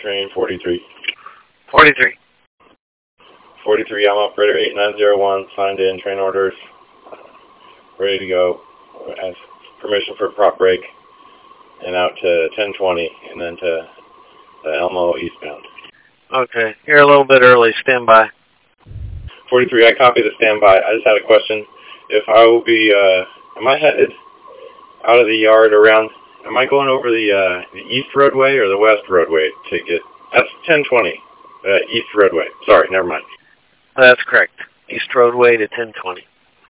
train 43. 43. 43, I'm operator 8901, signed in, train orders, ready to go. Ask permission for prop break, and out to 1020, and then to Elmo eastbound. Okay, you're a little bit early. Stand by. 43, I copy the standby. I just had a question. If I will be, am I headed out of the yard around, am I going over the east roadway or the west roadway to get, that's 1020, east roadway. Sorry, never mind. That's correct. East roadway to 1020.